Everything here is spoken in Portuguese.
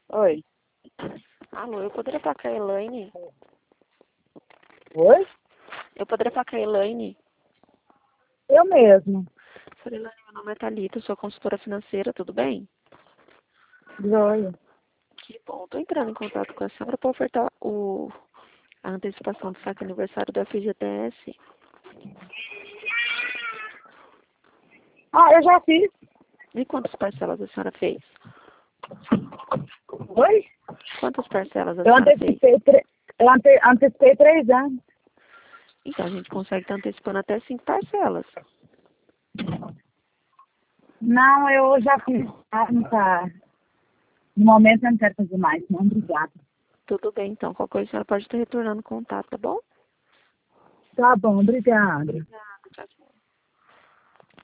Oi. Alô, eu poderia falar com a Elaine? Oi? Eu poderia falar com a Elaine? Eu mesmo. Falei, Elaine, meu nome é Thalita, sou consultora financeira, tudo bem? Joia. Que bom, tô entrando em contato com a senhora para ofertar a antecipação do saque aniversário do FGTS. Ah, eu já fiz. E quantas parcelas a senhora fez? Oi? Quantas parcelas a Eu senhora fez? antecipei, antecipei 3 anos. Então, a gente consegue estar antecipando até 5 parcelas. Não, eu já fiz. Ah, não tá. No momento eu não quero fazer mais, não. Obrigada. Tudo bem, então. Qualquer coisa a senhora pode estar retornando contato, tá bom? Tá bom, obrigada.